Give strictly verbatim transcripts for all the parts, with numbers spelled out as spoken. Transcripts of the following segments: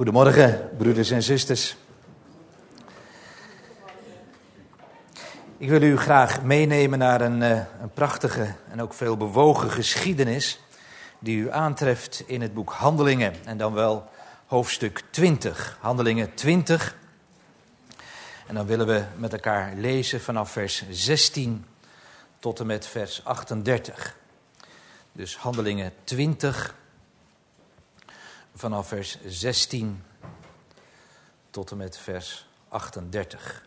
Goedemorgen, broeders en zusters. Ik wil u graag meenemen naar een, uh, een prachtige en ook veel bewogen geschiedenis die u aantreft in het boek Handelingen. En dan wel hoofdstuk twintig, Handelingen twintig. En dan willen we met elkaar lezen vanaf vers zestien tot en met vers achtendertig. Dus Handelingen twintig, vanaf vers zestien tot en met vers achtendertig.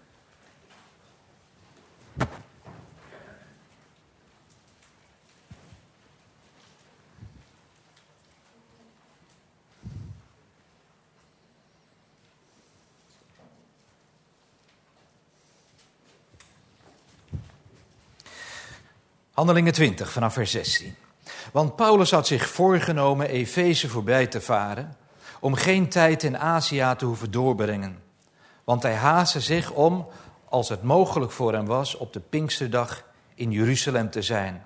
Handelingen twintig, vanaf vers zestien. Want Paulus had zich voorgenomen Efeze voorbij te varen, om geen tijd in Azië te hoeven doorbrengen. Want hij haastte zich om, als het mogelijk voor hem was, op de Pinksterdag in Jeruzalem te zijn.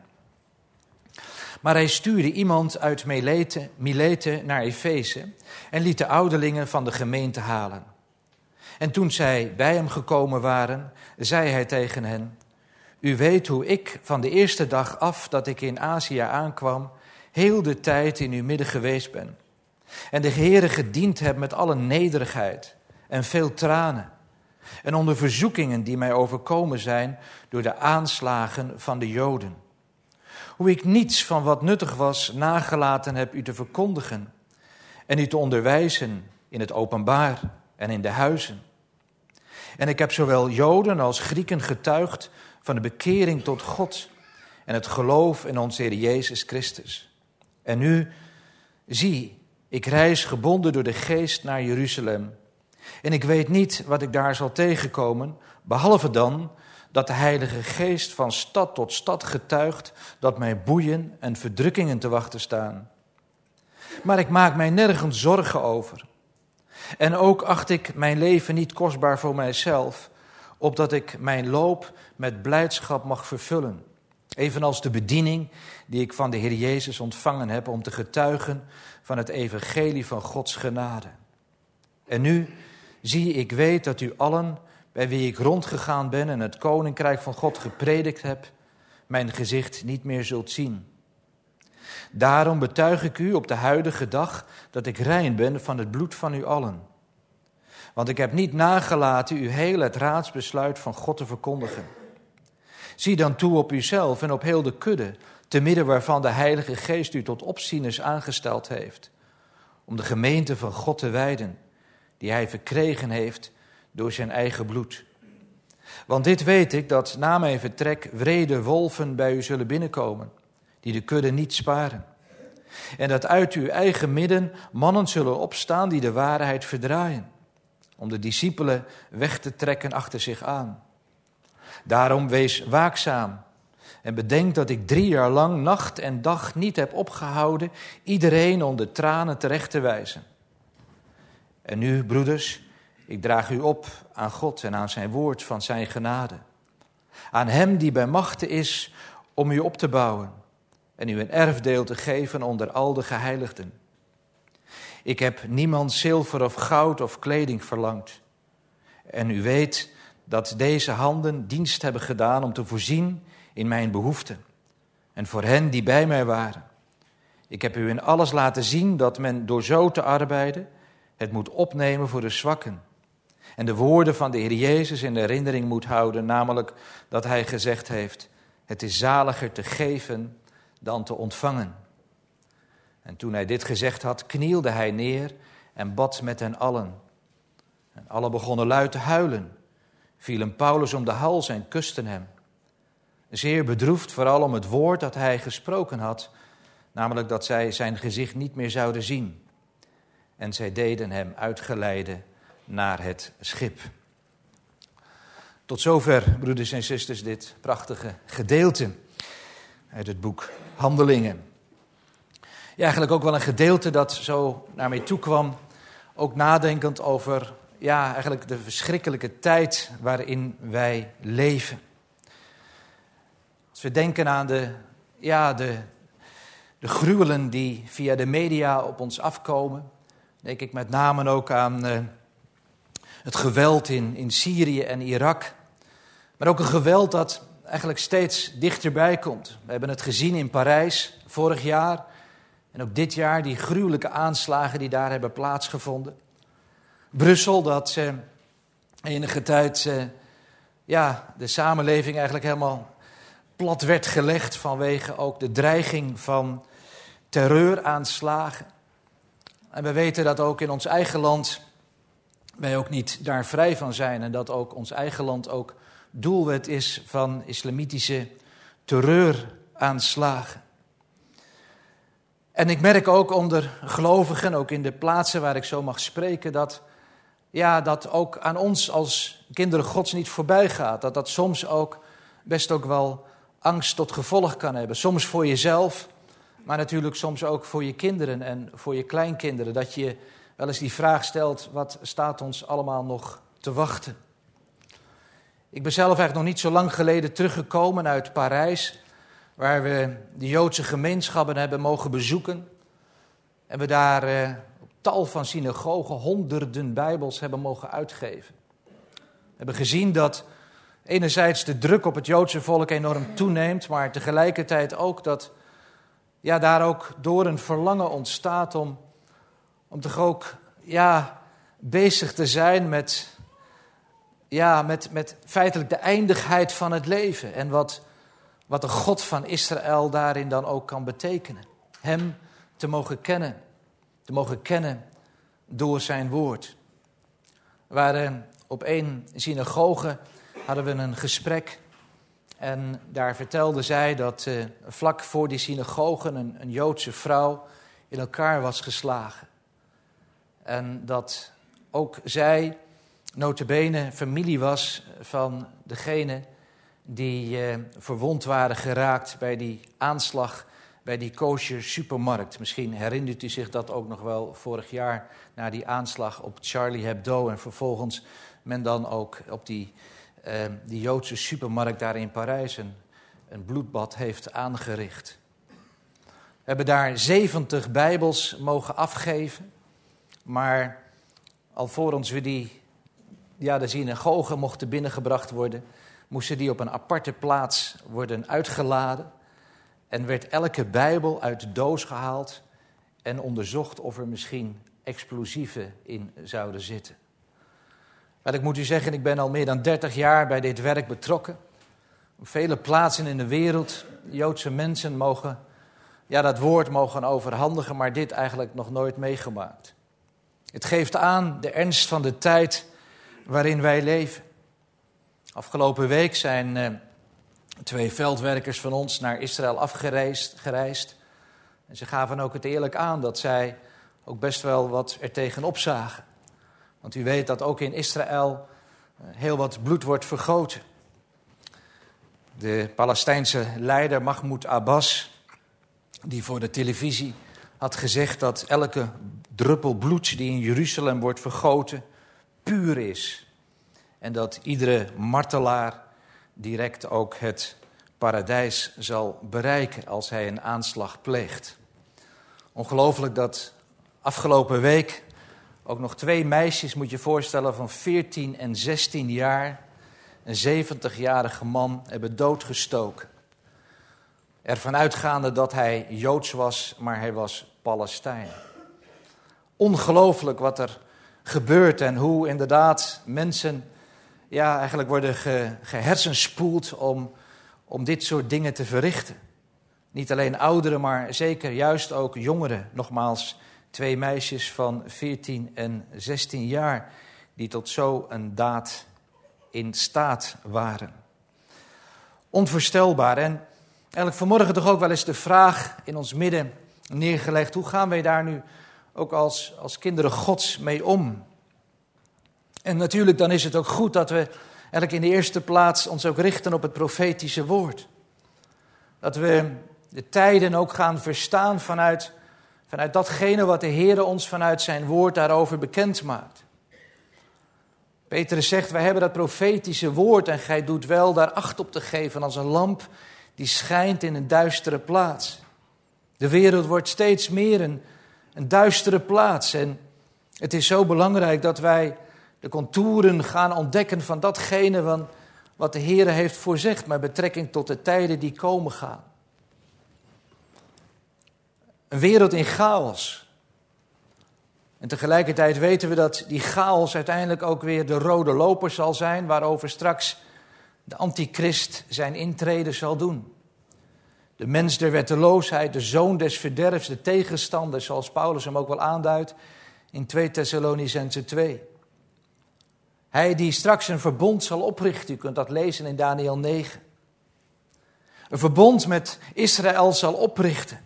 Maar hij stuurde iemand uit Milete, Milete naar Efeze en liet de ouderlingen van de gemeente halen. En toen zij bij hem gekomen waren, zei hij tegen hen: U weet hoe ik van de eerste dag af dat ik in Azië aankwam, heel de tijd in uw midden geweest ben. En de Heere gediend heb met alle nederigheid en veel tranen. En onder verzoekingen die mij overkomen zijn door de aanslagen van de Joden. Hoe ik niets van wat nuttig was nagelaten heb u te verkondigen. En u te onderwijzen in het openbaar en in de huizen. En ik heb zowel Joden als Grieken getuigd van de bekering tot God en het geloof in onze Heer Jezus Christus. En nu, zie, ik reis gebonden door de geest naar Jeruzalem. En ik weet niet wat ik daar zal tegenkomen, behalve dan dat de Heilige Geest van stad tot stad getuigt dat mij boeien en verdrukkingen te wachten staan. Maar ik maak mij nergens zorgen over. En ook acht ik mijn leven niet kostbaar voor mijzelf, opdat ik mijn loop met blijdschap mag vervullen. Evenals de bediening die ik van de Heer Jezus ontvangen heb om te getuigen van het evangelie van Gods genade. En nu, zie, ik weet dat u allen, bij wie ik rondgegaan ben en het koninkrijk van God gepredikt heb, mijn gezicht niet meer zult zien. Daarom betuig ik u op de huidige dag dat ik rein ben van het bloed van u allen. Want ik heb niet nagelaten u heel het raadsbesluit van God te verkondigen. Zie dan toe op uzelf en op heel de kudde, te midden waarvan de Heilige Geest u tot opzieners aangesteld heeft, om de gemeente van God te wijden, die hij verkregen heeft door zijn eigen bloed. Want dit weet ik, dat na mijn vertrek wrede wolven bij u zullen binnenkomen, die de kudde niet sparen. En dat uit uw eigen midden mannen zullen opstaan die de waarheid verdraaien, om de discipelen weg te trekken achter zich aan. Daarom wees waakzaam en bedenk dat ik drie jaar lang nacht en dag niet heb opgehouden iedereen onder tranen terecht te wijzen. En nu, broeders, ik draag u op aan God en aan zijn woord van zijn genade. Aan hem die bij machte is om u op te bouwen en u een erfdeel te geven onder al de geheiligden. Ik heb niemand zilver of goud of kleding verlangd. En u weet dat deze handen dienst hebben gedaan om te voorzien in mijn behoeften. En voor hen die bij mij waren. Ik heb u in alles laten zien dat men door zo te arbeiden het moet opnemen voor de zwakken. En de woorden van de Heer Jezus in de herinnering moet houden, namelijk dat hij gezegd heeft: het is zaliger te geven dan te ontvangen. En toen hij dit gezegd had, knielde hij neer en bad met hen allen. En allen begonnen luid te huilen, vielen Paulus om de hals en kusten hem. Zeer bedroefd, vooral om het woord dat hij gesproken had, namelijk dat zij zijn gezicht niet meer zouden zien. En zij deden hem uitgeleide naar het schip. Tot zover, broeders en zusters, dit prachtige gedeelte uit het boek Handelingen. Ja, eigenlijk ook wel een gedeelte dat zo naar mij toe kwam, ook nadenkend over ja, eigenlijk de verschrikkelijke tijd waarin wij leven. Als we denken aan de, ja, de, de gruwelen die via de media op ons afkomen, Denk ik met name ook aan uh, het geweld in, in Syrië en Irak. Maar ook een geweld dat eigenlijk steeds dichterbij komt. We hebben het gezien in Parijs vorig jaar. En ook dit jaar die gruwelijke aanslagen die daar hebben plaatsgevonden. Brussel dat uh, enige tijd uh, ja, de samenleving eigenlijk helemaal plat werd gelegd vanwege ook de dreiging van terreuraanslagen. En we weten dat ook in ons eigen land wij ook niet daar vrij van zijn. En dat ook ons eigen land ook doelwit is van islamitische terreuraanslagen. En ik merk ook onder gelovigen, ook in de plaatsen waar ik zo mag spreken, dat, ja, dat ook aan ons als kinderen Gods niet voorbij gaat. Dat dat soms ook best ook wel angst tot gevolg kan hebben. Soms voor jezelf, maar natuurlijk soms ook voor je kinderen en voor je kleinkinderen. Dat je wel eens die vraag stelt, wat staat ons allemaal nog te wachten? Ik ben zelf eigenlijk nog niet zo lang geleden teruggekomen uit Parijs, waar we de Joodse gemeenschappen hebben mogen bezoeken. En we daar eh, op tal van synagogen honderden Bijbels hebben mogen uitgeven. We hebben gezien dat enerzijds de druk op het Joodse volk enorm toeneemt, maar tegelijkertijd ook dat ja, daar ook door een verlangen ontstaat om, om toch ook ja, bezig te zijn met, ja, met, met feitelijk de eindigheid van het leven. En wat, wat de God van Israël daarin dan ook kan betekenen. Hem te mogen kennen, te mogen kennen door zijn woord. We waren op één synagoge, hadden we een gesprek. En daar vertelde zij dat uh, vlak voor die synagoge een, een Joodse vrouw in elkaar was geslagen. En dat ook zij nota bene familie was van degene die uh, verwond waren geraakt bij die aanslag bij die kosher supermarkt. Misschien herinnert u zich dat ook nog wel vorig jaar na die aanslag op Charlie Hebdo en vervolgens men dan ook op die Uh, die Joodse supermarkt daar in Parijs een, een bloedbad heeft aangericht. We hebben daar zeventig Bijbels mogen afgeven, maar alvorens we die, ja, de synagoge mochten binnengebracht worden, moesten die op een aparte plaats worden uitgeladen en werd elke Bijbel uit de doos gehaald en onderzocht of er misschien explosieven in zouden zitten. Maar ik moet u zeggen, ik ben al meer dan dertig jaar bij dit werk betrokken. Op vele plaatsen in de wereld, Joodse mensen mogen, ja, dat woord mogen overhandigen, maar dit eigenlijk nog nooit meegemaakt. Het geeft aan de ernst van de tijd waarin wij leven. Afgelopen week zijn uh, twee veldwerkers van ons naar Israël afgereisd. Gereisd. En ze gaven ook het eerlijk aan dat zij ook best wel wat er tegenop zagen. Want u weet dat ook in Israël heel wat bloed wordt vergoten. De Palestijnse leider Mahmoud Abbas, die voor de televisie had gezegd dat elke druppel bloed die in Jeruzalem wordt vergoten, puur is. En dat iedere martelaar direct ook het paradijs zal bereiken als hij een aanslag pleegt. Ongelooflijk dat afgelopen week ook nog twee meisjes, moet je voorstellen, van veertien en zestien jaar, een zeventigjarige man, hebben doodgestoken. Ervan uitgaande dat hij Joods was, maar hij was Palestijn. Ongelooflijk wat er gebeurt en hoe inderdaad mensen ja, eigenlijk worden ge, gehersenspoeld om, om dit soort dingen te verrichten. Niet alleen ouderen, maar zeker juist ook jongeren. Nogmaals, twee meisjes van veertien en zestien jaar die tot zo'n daad in staat waren. Onvoorstelbaar. En eigenlijk vanmorgen toch ook wel eens de vraag in ons midden neergelegd: hoe gaan wij daar nu ook als, als kinderen Gods mee om? En natuurlijk dan is het ook goed dat we eigenlijk in de eerste plaats ons ook richten op het profetische woord. Dat we de tijden ook gaan verstaan vanuit, vanuit datgene wat de Heer ons vanuit zijn woord daarover bekend maakt. Petrus zegt, wij hebben dat profetische woord en gij doet wel daar acht op te geven als een lamp die schijnt in een duistere plaats. De wereld wordt steeds meer een, een duistere plaats en Het is zo belangrijk dat wij de contouren gaan ontdekken van datgene van wat de Heer heeft voorzegd met betrekking tot de tijden die komen gaan. Een wereld in chaos. En tegelijkertijd weten we dat die chaos uiteindelijk ook weer de rode loper zal zijn, waarover straks de antichrist zijn intrede zal doen. De mens der wetteloosheid, de zoon des verderfs, de tegenstander, zoals Paulus hem ook wel aanduidt in twee Thessalonicenzen twee. Hij die straks een verbond zal oprichten, u kunt dat lezen in Daniël negen. Een verbond met Israël zal oprichten.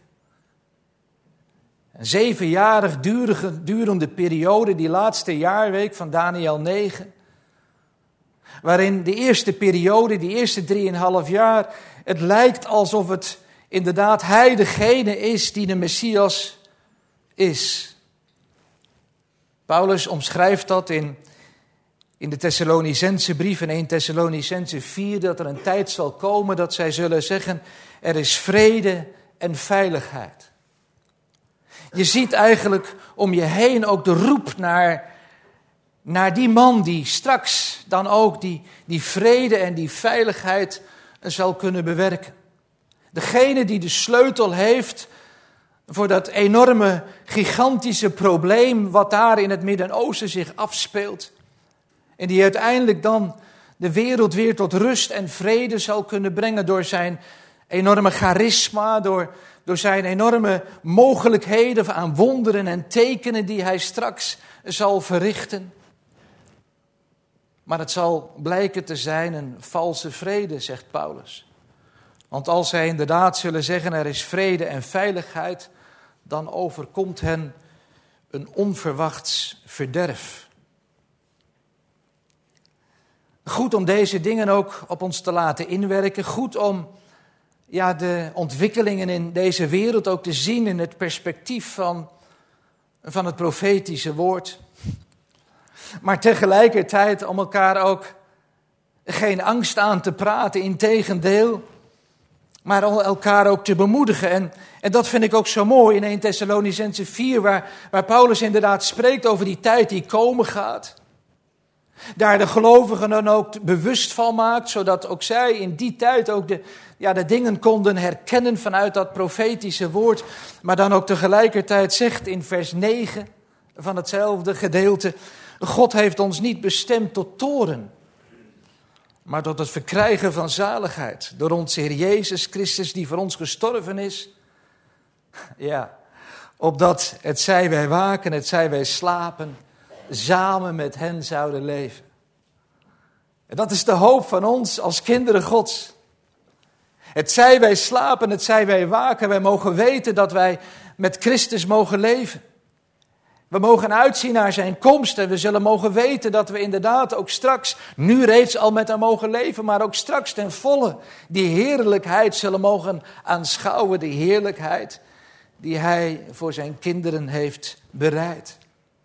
Een zevenjarig durige, durende periode, die laatste jaarweek van Daniël negen. Waarin de eerste periode, die eerste drieënhalf jaar, het lijkt alsof het inderdaad hij degene is die de Messias is. Paulus omschrijft dat in, in de Thessalonicense brief, in eerste Thessalonicense vier, dat er een tijd zal komen dat zij zullen zeggen, er is vrede en veiligheid. Je ziet eigenlijk om je heen ook de roep naar, naar die man die straks dan ook die, die vrede en die veiligheid zal kunnen bewerken. Degene die de sleutel heeft voor dat enorme, gigantische probleem wat daar in het Midden-Oosten zich afspeelt. En die uiteindelijk dan de wereld weer tot rust en vrede zal kunnen brengen door zijn enorme charisma, door, door zijn enorme mogelijkheden aan wonderen en tekenen die hij straks zal verrichten. Maar het zal blijken te zijn een valse vrede, zegt Paulus. Want als zij inderdaad zullen zeggen er is vrede en veiligheid, dan overkomt hen een onverwachts verderf. Goed om deze dingen ook op ons te laten inwerken. Goed om ja, de ontwikkelingen in deze wereld ook te zien in het perspectief van, van het profetische woord. Maar tegelijkertijd om elkaar ook geen angst aan te praten, integendeel. Maar om elkaar ook te bemoedigen. En, en dat vind ik ook zo mooi in eerste Thessalonicenzen vier, waar, waar Paulus inderdaad spreekt over die tijd die komen gaat. Daar de gelovigen dan ook bewust van maakt, zodat ook zij in die tijd ook de, ja, de dingen konden herkennen vanuit dat profetische woord. Maar dan ook tegelijkertijd zegt in vers negen van hetzelfde gedeelte, God heeft ons niet bestemd tot toorn, maar tot het verkrijgen van zaligheid door onze Heer Jezus Christus die voor ons gestorven is. Ja, opdat het zij wij waken, het zij wij slapen, samen met hen zouden leven. En dat is de hoop van ons als kinderen Gods. Het zij wij slapen, het zij wij waken, wij mogen weten dat wij met Christus mogen leven. We mogen uitzien naar zijn komst en we zullen mogen weten dat we inderdaad ook straks, nu reeds al met hem mogen leven, maar ook straks ten volle die heerlijkheid zullen mogen aanschouwen, die heerlijkheid die hij voor zijn kinderen heeft bereid.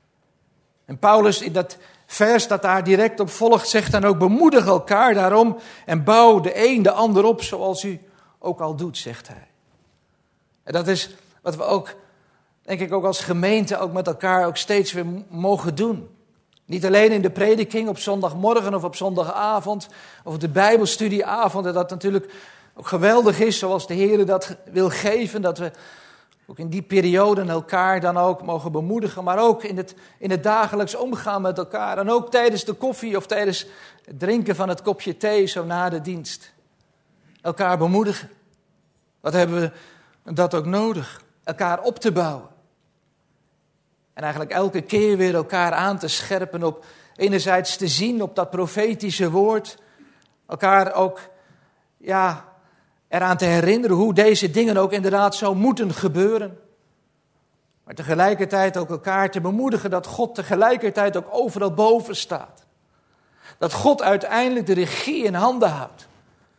En Paulus in dat vers dat daar direct op volgt zegt dan ook, bemoedig elkaar daarom en bouw de een de ander op zoals u ook al doet, zegt hij. En dat is wat we ook, denk ik ook als gemeente ook met elkaar ook steeds weer mogen doen. Niet alleen in de prediking op zondagmorgen of op zondagavond of de bijbelstudieavond. En dat natuurlijk ook geweldig is zoals de Heer dat wil geven. Dat we ook in die periode elkaar dan ook mogen bemoedigen. Maar ook in het, in het dagelijks omgaan met elkaar. En ook tijdens de koffie of tijdens het drinken van het kopje thee zo na de dienst. Elkaar bemoedigen. Wat hebben we dat ook nodig? Elkaar op te bouwen. En eigenlijk elke keer weer elkaar aan te scherpen op enerzijds te zien op dat profetische woord. Elkaar ook ja, eraan te herinneren hoe deze dingen ook inderdaad zo moeten gebeuren. Maar tegelijkertijd ook elkaar te bemoedigen dat God tegelijkertijd ook overal boven staat. Dat God uiteindelijk de regie in handen houdt.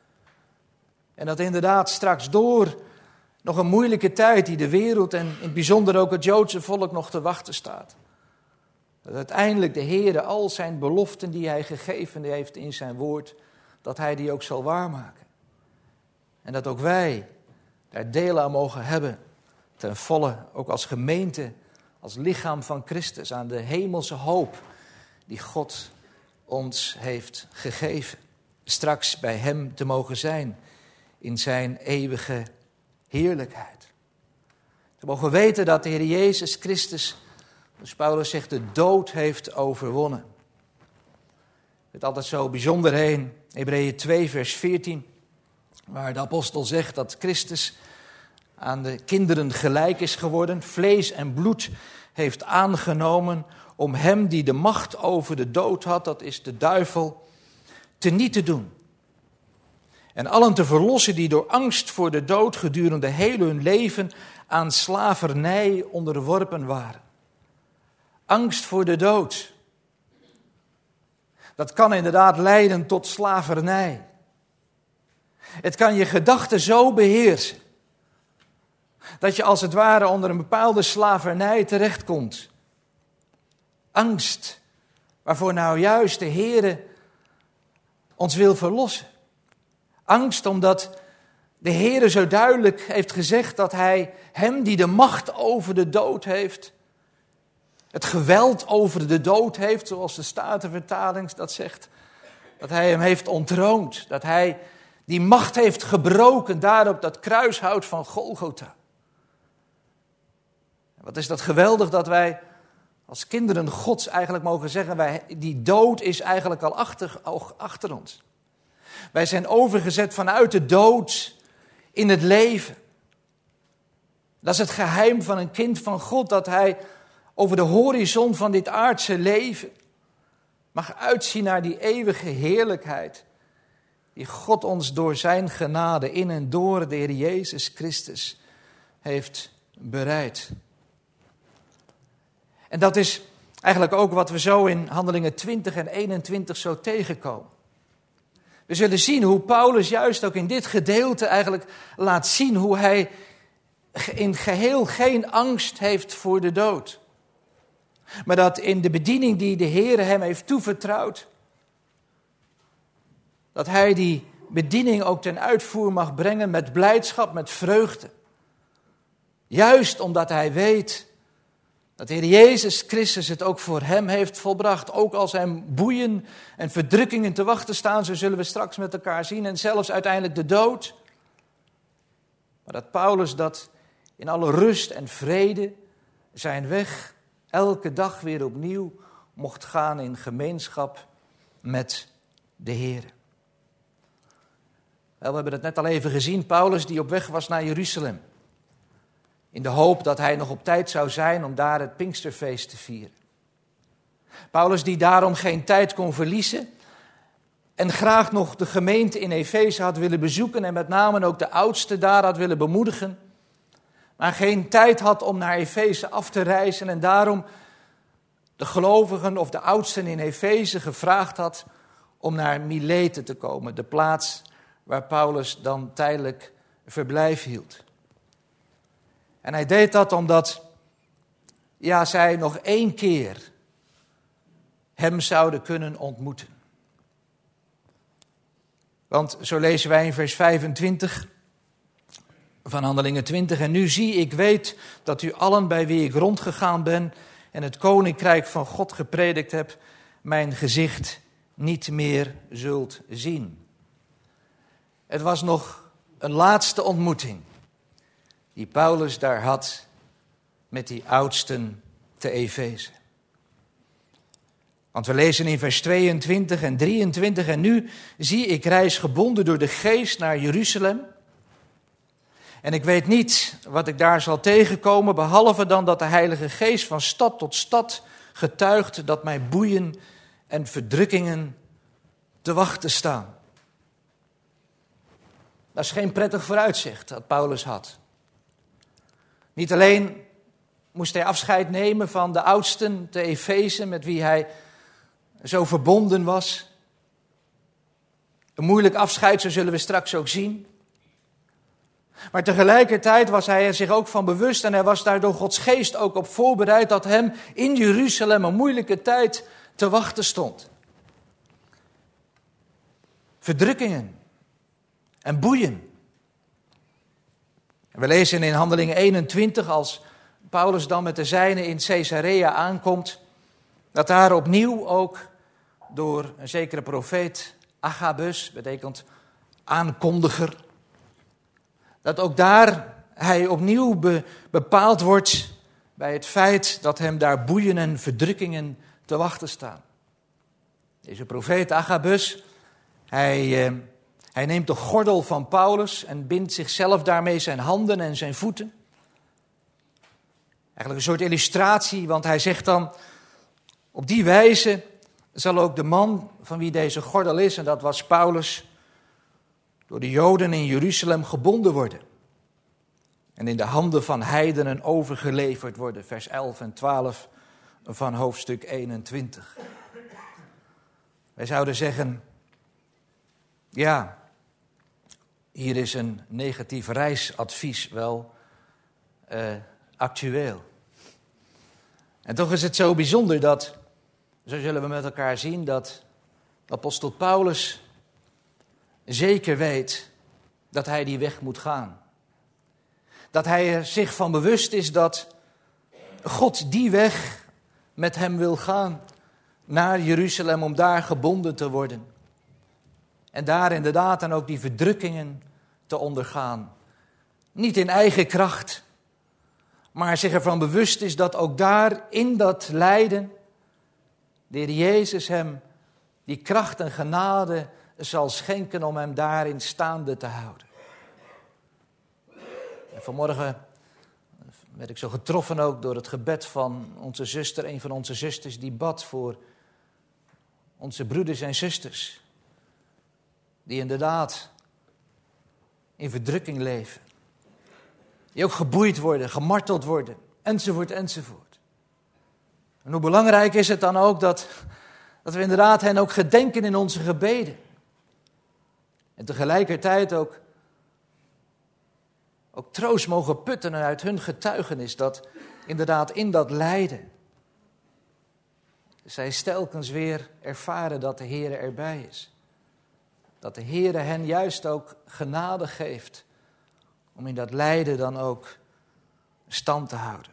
En dat inderdaad straks door nog een moeilijke tijd die de wereld en in het bijzonder ook het Joodse volk nog te wachten staat. Dat uiteindelijk de Heer al zijn beloften die hij gegeven heeft in zijn woord, dat hij die ook zal waarmaken. En dat ook wij daar deel aan mogen hebben, ten volle ook als gemeente als lichaam van Christus aan de hemelse hoop die God ons heeft gegeven. Straks bij hem te mogen zijn in zijn eeuwige heerlijkheid. Te mogen weten dat de Heer Jezus Christus, zoals Paulus zegt, de dood heeft overwonnen. Het altijd zo bijzonder heen, Hebreeën twee vers veertien, waar de apostel zegt dat Christus aan de kinderen gelijk is geworden, vlees en bloed heeft aangenomen om hem die de macht over de dood had, dat is de duivel, teniet te doen. En allen te verlossen die door angst voor de dood gedurende heel hun leven aan slavernij onderworpen waren. Angst voor de dood. Dat kan inderdaad leiden tot slavernij. Het kan je gedachten zo beheersen dat je als het ware onder een bepaalde slavernij terechtkomt. Angst, waarvoor nou juist de Heere ons wil verlossen. Angst omdat de Heere zo duidelijk heeft gezegd dat hij hem die de macht over de dood heeft, het geweld over de dood heeft, zoals de Statenvertaling dat zegt, dat hij hem heeft ontroond, dat hij die macht heeft gebroken daar op dat kruishout van Golgotha. Wat is dat geweldig dat wij als kinderen Gods eigenlijk mogen zeggen, wij, die dood is eigenlijk al achter, al achter ons. Wij zijn overgezet vanuit de dood in het leven. Dat is het geheim van een kind van God, dat hij over de horizon van dit aardse leven mag uitzien naar die eeuwige heerlijkheid die God ons door zijn genade in en door de Heer Jezus Christus heeft bereid. En dat is eigenlijk ook wat we zo in Handelingen twintig en eenentwintig zo tegenkomen. We zullen zien hoe Paulus juist ook in dit gedeelte eigenlijk laat zien hoe hij in geheel geen angst heeft voor de dood. Maar dat in de bediening die de Heer hem heeft toevertrouwd, dat hij die bediening ook ten uitvoer mag brengen met blijdschap, met vreugde. Juist omdat hij weet dat de Heer Jezus Christus het ook voor hem heeft volbracht. Ook als hem boeien en verdrukkingen te wachten staan, zo zullen we straks met elkaar zien. En zelfs uiteindelijk de dood. Maar dat Paulus dat in alle rust en vrede zijn weg elke dag weer opnieuw mocht gaan in gemeenschap met de Heer. Wel, we hebben het net al even gezien. Paulus die op weg was naar Jeruzalem. In de hoop dat hij nog op tijd zou zijn om daar het Pinksterfeest te vieren. Paulus die daarom geen tijd kon verliezen en graag nog de gemeente in Efeze had willen bezoeken en met name ook de oudsten daar had willen bemoedigen. Maar geen tijd had om naar Efeze af te reizen en daarom de gelovigen of de oudsten in Efeze gevraagd had om naar Milete te komen, de plaats waar Paulus dan tijdelijk verblijf hield. En hij deed dat omdat, ja, zij nog één keer hem zouden kunnen ontmoeten. Want zo lezen wij in vers vijfentwintig van Handelingen twintig. En nu zie ik weet dat u allen bij wie ik rondgegaan ben en het koninkrijk van God gepredikt heb, mijn gezicht niet meer zult zien. Het was nog een laatste ontmoeting die Paulus daar had met die oudsten te Efeze. Want we lezen in vers tweeëntwintig en drieëntwintig. En nu zie ik reis gebonden door de geest naar Jeruzalem. En ik weet niet wat ik daar zal tegenkomen, behalve dan dat de Heilige Geest van stad tot stad getuigt dat mij boeien en verdrukkingen te wachten staan. Dat is geen prettig vooruitzicht dat Paulus had. Niet alleen moest hij afscheid nemen van de oudsten te Efeze met wie hij zo verbonden was. Een moeilijk afscheid, zo zullen we straks ook zien. Maar tegelijkertijd was hij er zich ook van bewust en hij was daar door Gods geest ook op voorbereid dat hem in Jeruzalem een moeilijke tijd te wachten stond. Verdrukkingen en boeien. We lezen in Handelingen eenentwintig als Paulus dan met de zijnen in Caesarea aankomt, dat daar opnieuw ook door een zekere profeet Agabus, betekent aankondiger, dat ook daar hij opnieuw be, bepaald wordt bij het feit dat hem daar boeien en verdrukkingen te wachten staan. Deze profeet Agabus, hij, eh, hij neemt de gordel van Paulus en bindt zichzelf daarmee zijn handen en zijn voeten. Eigenlijk een soort illustratie, want hij zegt dan, op die wijze zal ook de man van wie deze gordel is, en dat was Paulus, door de Joden in Jeruzalem gebonden worden. En in de handen van heidenen overgeleverd worden, vers elf en twaalf van hoofdstuk eenentwintig. Wij zouden zeggen, ja, hier is een negatief reisadvies wel uh, actueel. En toch is het zo bijzonder dat, zo zullen we met elkaar zien, dat apostel Paulus zeker weet dat hij die weg moet gaan. Dat hij er zich van bewust is dat God die weg met hem wil gaan naar Jeruzalem om daar gebonden te worden. En daar inderdaad dan ook die verdrukkingen te ondergaan. Niet in eigen kracht, maar zich ervan bewust is dat ook daar in dat lijden de Heer Jezus hem die kracht en genade zal schenken om hem daarin staande te houden. En vanmorgen werd ik zo getroffen ook door het gebed van onze zuster, een van onze zusters die bad voor onze broeders en zusters. Die inderdaad in verdrukking leven. Die ook geboeid worden, gemarteld worden, enzovoort, enzovoort. En hoe belangrijk is het dan ook dat, dat we inderdaad hen ook gedenken in onze gebeden. En tegelijkertijd ook, ook troost mogen putten uit hun getuigenis dat inderdaad in dat lijden zij telkens weer ervaren dat de Heere erbij is. Dat de Heere hen juist ook genade geeft om in dat lijden dan ook stand te houden.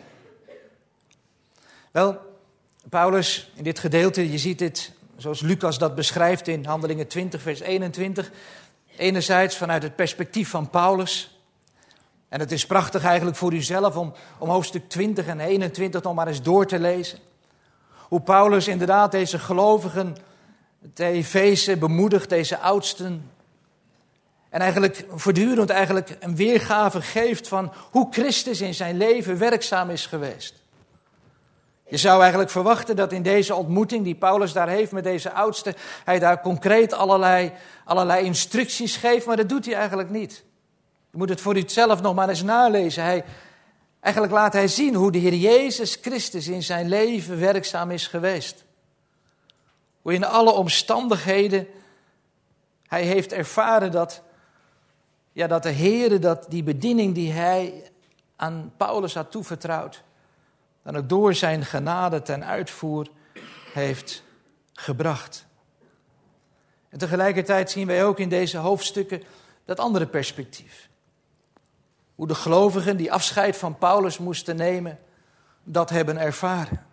Wel, Paulus in dit gedeelte, je ziet dit zoals Lucas dat beschrijft in Handelingen twintig vers eenentwintig. Enerzijds vanuit het perspectief van Paulus. En het is prachtig eigenlijk voor uzelf om, om hoofdstuk twintig en eenentwintig nog maar eens door te lezen. Hoe Paulus inderdaad deze gelovigen, de Efeze, bemoedigt, deze oudsten. En eigenlijk voortdurend eigenlijk een weergave geeft van hoe Christus in zijn leven werkzaam is geweest. Je zou eigenlijk verwachten dat in deze ontmoeting die Paulus daar heeft met deze oudsten, hij daar concreet allerlei, allerlei instructies geeft, maar dat doet hij eigenlijk niet. Je moet het voor u zelf nog maar eens nalezen. Hij, eigenlijk laat hij zien hoe de Heer Jezus Christus in zijn leven werkzaam is geweest. Hoe in alle omstandigheden hij heeft ervaren dat, ja, dat de Heer, dat die bediening die hij aan Paulus had toevertrouwd, dan ook door zijn genade ten uitvoer heeft gebracht. En tegelijkertijd zien wij ook in deze hoofdstukken dat andere perspectief. Hoe de gelovigen die afscheid van Paulus moesten nemen, dat hebben ervaren.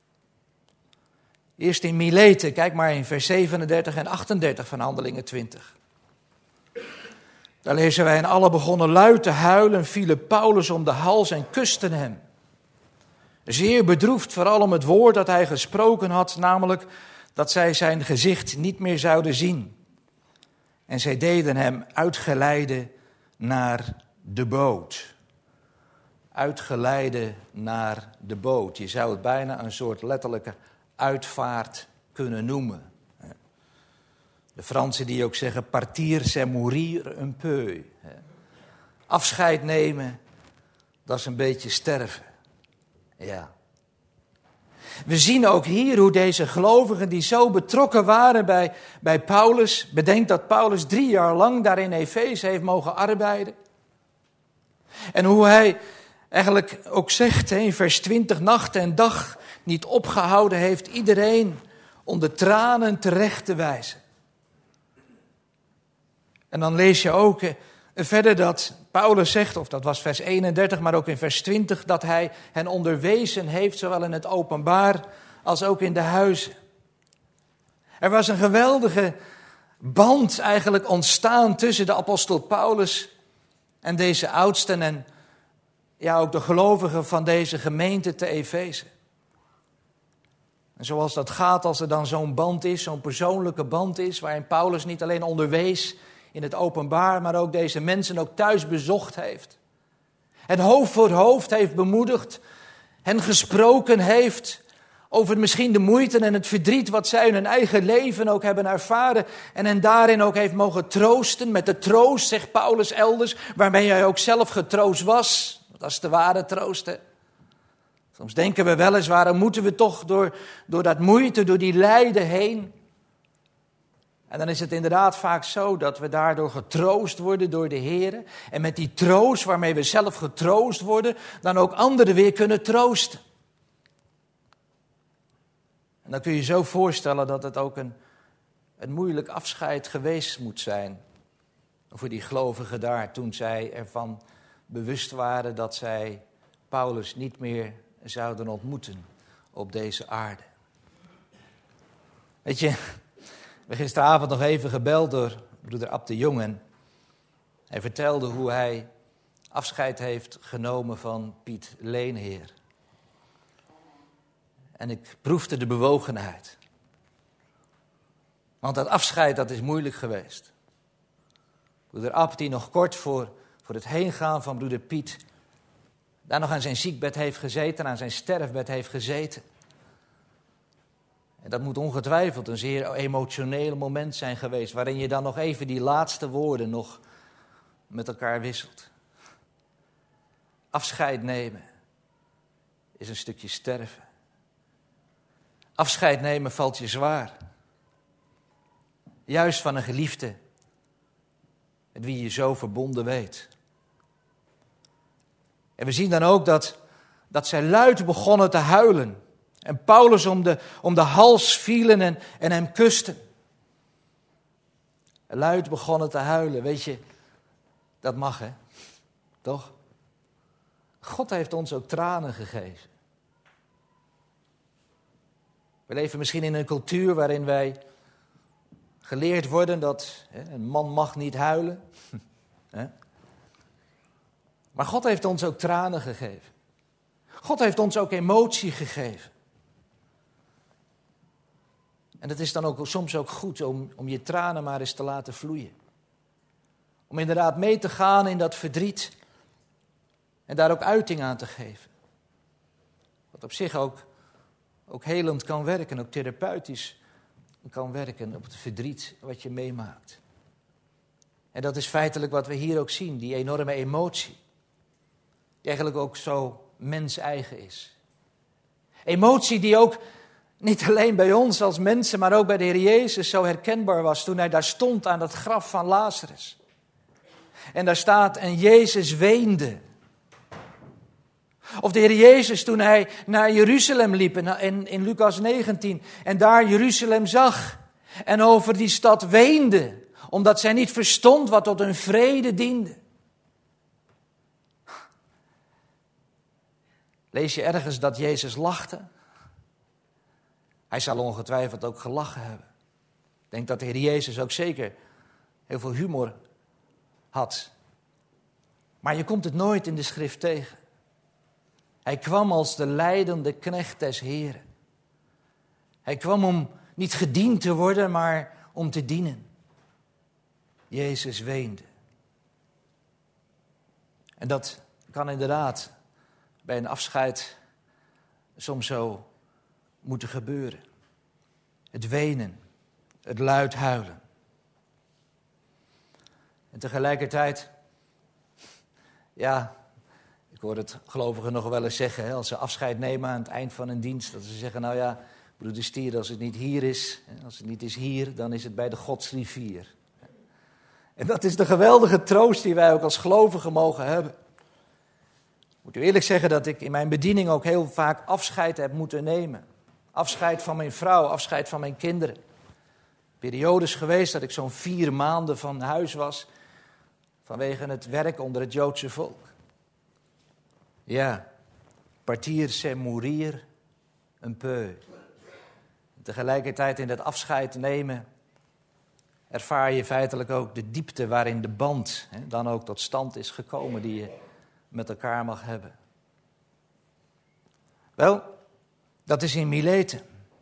Eerst in Mileten, kijk maar in vers zevenendertig en achtendertig van Handelingen twintig. Daar lezen wij: en alle begonnen luid te huilen, vielen Paulus om de hals en kusten hem. Zeer bedroefd, vooral om het woord dat hij gesproken had, namelijk dat zij zijn gezicht niet meer zouden zien. En zij deden hem uitgeleide naar de boot. Uitgeleide naar de boot. Je zou het bijna een soort letterlijke uitvaart kunnen noemen. De Fransen die ook zeggen partir c'est mourir un peu. Afscheid nemen, dat is een beetje sterven. Ja. We zien ook hier hoe deze gelovigen die zo betrokken waren bij, bij Paulus. Bedenk dat Paulus drie jaar lang daar in Efeze heeft mogen arbeiden. En hoe hij eigenlijk ook zegt in vers twintig, nacht en dag niet opgehouden heeft iedereen onder tranen terecht te wijzen. En dan lees je ook verder dat Paulus zegt, of dat was vers eenendertig, maar ook in vers twintig, dat hij hen onderwezen heeft, zowel in het openbaar als ook in de huizen. Er was een geweldige band eigenlijk ontstaan tussen de apostel Paulus en deze oudsten en ja, ook de gelovigen van deze gemeente te Efeze. En zoals dat gaat als er dan zo'n band is, zo'n persoonlijke band is, waarin Paulus niet alleen onderwees in het openbaar, maar ook deze mensen ook thuis bezocht heeft. En hoofd voor hoofd heeft bemoedigd, hen gesproken heeft over misschien de moeite en het verdriet wat zij in hun eigen leven ook hebben ervaren. En hen daarin ook heeft mogen troosten met de troost, zegt Paulus elders, waarmee hij ook zelf getroost was. Dat is de ware troost, hè. Soms denken we wel eens, waarom moeten we toch door, door dat moeite, door die lijden heen? En dan is het inderdaad vaak zo dat we daardoor getroost worden door de Heer. En met die troost waarmee we zelf getroost worden, dan ook anderen weer kunnen troosten. En dan kun je je zo voorstellen dat het ook een, een moeilijk afscheid geweest moet zijn voor die gelovigen daar, toen zij ervan bewust waren dat zij Paulus niet meer zouden ontmoeten op deze aarde. Weet je, we hebben gisteravond nog even gebeld door broeder Ab de Jong en hij vertelde hoe hij afscheid heeft genomen van Piet Leenheer. En ik proefde de bewogenheid. Want dat afscheid, dat is moeilijk geweest. Broeder Ab, die nog kort voor, voor het heengaan van broeder Piet daar nog aan zijn ziekbed heeft gezeten, aan zijn sterfbed heeft gezeten. En dat moet ongetwijfeld een zeer emotioneel moment zijn geweest, waarin je dan nog even die laatste woorden nog met elkaar wisselt. Afscheid nemen is een stukje sterven. Afscheid nemen valt je zwaar. Juist van een geliefde met wie je zo verbonden weet. En we zien dan ook dat, dat zij luid begonnen te huilen. En Paulus om de, om de hals vielen en, en hem kusten. Luid begonnen te huilen. Weet je, dat mag, hè? Toch? God heeft ons ook tranen gegeven. We leven misschien in een cultuur waarin wij geleerd worden dat hè, een man mag niet huilen. Maar God heeft ons ook tranen gegeven. God heeft ons ook emotie gegeven. En het is dan ook soms ook goed om, om je tranen maar eens te laten vloeien. Om inderdaad mee te gaan in dat verdriet. En daar ook uiting aan te geven. Wat op zich ook, ook helend kan werken, ook therapeutisch kan werken op het verdriet wat je meemaakt. En dat is feitelijk wat we hier ook zien, die enorme emotie. Die eigenlijk ook zo mens-eigen is. Emotie die ook niet alleen bij ons als mensen, maar ook bij de Heer Jezus zo herkenbaar was toen hij daar stond aan het graf van Lazarus. En daar staat, en Jezus weende. Of de Heer Jezus toen hij naar Jeruzalem liep in, in Lucas negentien en daar Jeruzalem zag en over die stad weende, omdat zij niet verstond wat tot hun vrede diende. Lees je ergens dat Jezus lachte? Hij zal ongetwijfeld ook gelachen hebben. Ik denk dat de Heer Jezus ook zeker heel veel humor had. Maar je komt het nooit in de schrift tegen. Hij kwam als de lijdende knecht des Heren. Hij kwam om niet gediend te worden, maar om te dienen. Jezus weende. En dat kan inderdaad bij een afscheid soms zo moeten gebeuren. Het wenen, het luid huilen. En tegelijkertijd, ja, ik hoor het gelovigen nog wel eens zeggen, hè, als ze afscheid nemen aan het eind van een dienst, dat ze zeggen, nou ja, broeder Stier, als het niet hier is, als het niet is hier, dan is het bij de Godsrivier. En dat is de geweldige troost die wij ook als gelovigen mogen hebben. Ik moet u eerlijk zeggen dat ik in mijn bediening ook heel vaak afscheid heb moeten nemen. Afscheid van mijn vrouw, afscheid van mijn kinderen. Periodes geweest dat ik zo'n vier maanden van huis was. vanwege het werk onder het Joodse volk. Ja, partir c'est mourir un peu. Tegelijkertijd in het afscheid nemen ervaar je feitelijk ook de diepte waarin de band hè, dan ook tot stand is gekomen die je met elkaar mag hebben. Wel, dat is in Mileten.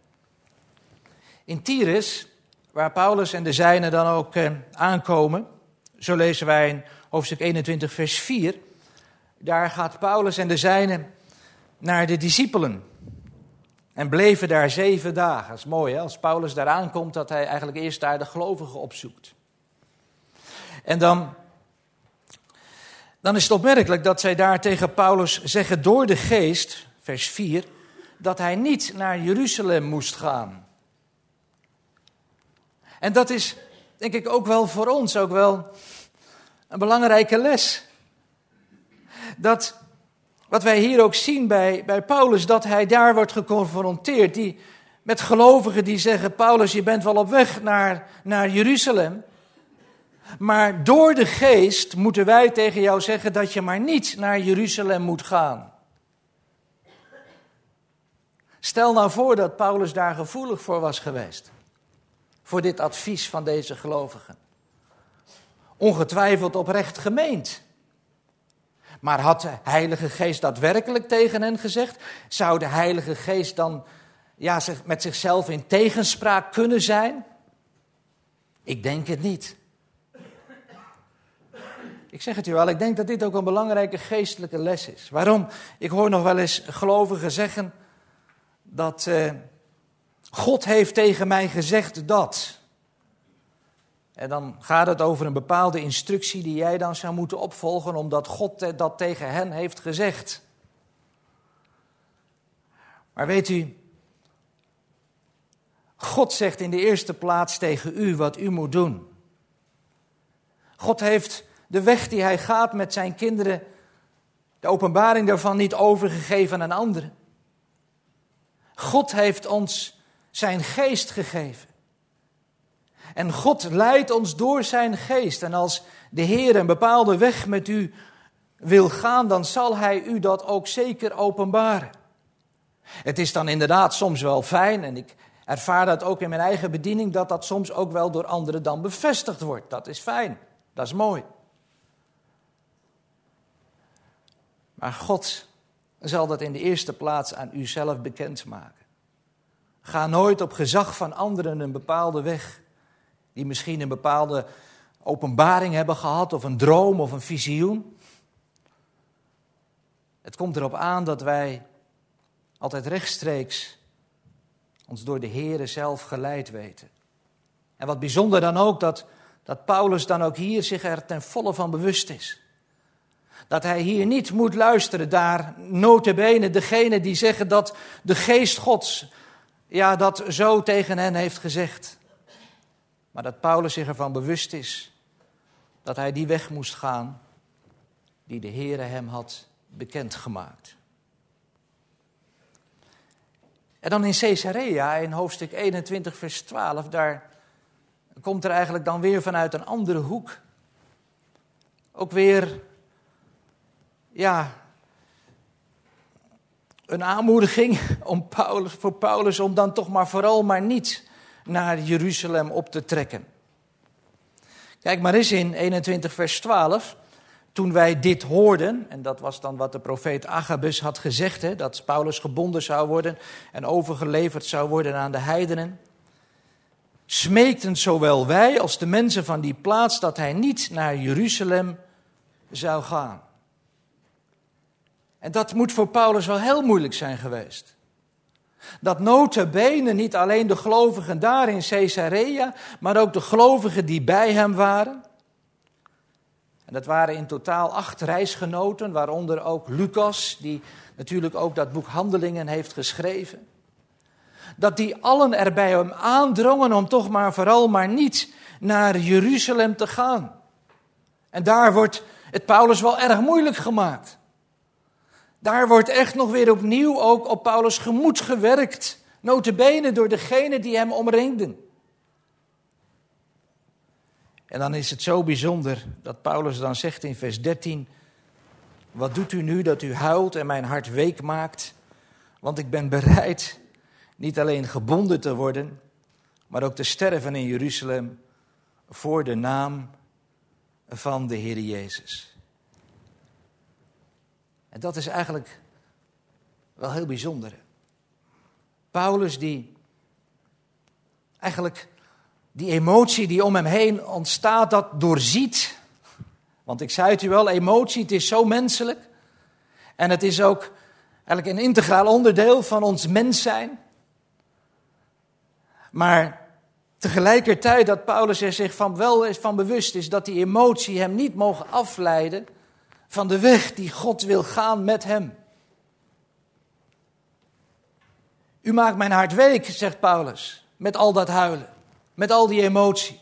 In Tyrus, waar Paulus en de zijnen dan ook eh, aankomen, zo lezen wij in hoofdstuk eenentwintig vers vier, daar gaat Paulus en de zijnen naar de discipelen en bleven daar zeven dagen. Dat is mooi hè, als Paulus daar aankomt, dat hij eigenlijk eerst daar de gelovigen opzoekt. En dan, dan is het opmerkelijk dat zij daar tegen Paulus zeggen door de geest, vers vier, dat hij niet naar Jeruzalem moest gaan. En dat is, denk ik, ook wel voor ons ook wel een belangrijke les. Dat wat wij hier ook zien bij, bij Paulus, dat hij daar wordt geconfronteerd die, met gelovigen die zeggen, Paulus, je bent wel op weg naar, naar Jeruzalem, maar door de geest moeten wij tegen jou zeggen dat je maar niet naar Jeruzalem moet gaan. Stel nou voor dat Paulus daar gevoelig voor was geweest. Voor dit advies van deze gelovigen. Ongetwijfeld oprecht gemeend. Maar had de Heilige Geest daadwerkelijk tegen hen gezegd? Zou de Heilige Geest dan ja, met zichzelf in tegenspraak kunnen zijn? Ik denk het niet. Ik zeg het u wel, ik denk dat dit ook een belangrijke geestelijke les is. Waarom? Ik hoor nog wel eens gelovigen zeggen dat uh, God heeft tegen mij gezegd dat. En dan gaat het over een bepaalde instructie die jij dan zou moeten opvolgen, omdat God dat tegen hen heeft gezegd. Maar weet u, God zegt in de eerste plaats tegen u wat u moet doen. God heeft de weg die hij gaat met zijn kinderen, de openbaring daarvan niet overgegeven aan anderen. God heeft ons zijn geest gegeven. En God leidt ons door zijn geest. En als de Heer een bepaalde weg met u wil gaan, dan zal hij u dat ook zeker openbaren. Het is dan inderdaad soms wel fijn, en ik ervaar dat ook in mijn eigen bediening, dat dat soms ook wel door anderen dan bevestigd wordt. Dat is fijn, dat is mooi. Maar God zal dat in de eerste plaats aan u zelf bekendmaken. Ga nooit op gezag van anderen een bepaalde weg, die misschien een bepaalde openbaring hebben gehad, of een droom of een visioen. Het komt erop aan dat wij altijd rechtstreeks ons door de Heere zelf geleid weten. En wat bijzonder dan ook, dat, dat Paulus dan ook hier zich er ten volle van bewust is. Dat hij hier niet moet luisteren, daar nota bene degene die zeggen dat de geest Gods, ja, dat zo tegen hen heeft gezegd. Maar dat Paulus zich ervan bewust is dat hij die weg moest gaan die de Heere hem had bekendgemaakt. En dan in Caesarea, in hoofdstuk eenentwintig vers twaalf, daar komt er eigenlijk dan weer vanuit een andere hoek ook weer, ja, een aanmoediging om Paulus, voor Paulus om dan toch maar vooral maar niet naar Jeruzalem op te trekken. Kijk maar eens in eenentwintig vers twaalf. Toen wij dit hoorden, en dat was dan wat de profeet Agabus had gezegd, hè, dat Paulus gebonden zou worden en overgeleverd zou worden aan de heidenen, smeekten zowel wij als de mensen van die plaats dat hij niet naar Jeruzalem zou gaan. En dat moet voor Paulus wel heel moeilijk zijn geweest. Dat nota bene niet alleen de gelovigen daar in Caesarea, maar ook de gelovigen die bij hem waren. En dat waren in totaal acht reisgenoten, waaronder ook Lucas, die natuurlijk ook dat boek Handelingen heeft geschreven. Dat die allen er bij hem aandrongen om toch maar vooral maar niet naar Jeruzalem te gaan. En daar wordt het Paulus wel erg moeilijk gemaakt. Daar wordt echt nog weer opnieuw ook op Paulus' gemoed gewerkt. Nota bene door degenen die hem omringden. En dan is het zo bijzonder dat Paulus dan zegt in vers dertien... Wat doet u nu dat u huilt en mijn hart week maakt? Want ik ben bereid niet alleen gebonden te worden, maar ook te sterven in Jeruzalem voor de naam van de Heer Jezus. En dat is eigenlijk wel heel bijzonder. Paulus die eigenlijk die emotie die om hem heen ontstaat, dat doorziet. Want ik zei het u wel, emotie, het is zo menselijk. En het is ook eigenlijk een integraal onderdeel van ons mens zijn. Maar tegelijkertijd dat Paulus er zich van wel van bewust is dat die emotie hem niet mogen afleiden van de weg die God wil gaan met hem. U maakt mijn hart week, zegt Paulus, met al dat huilen, met al die emotie.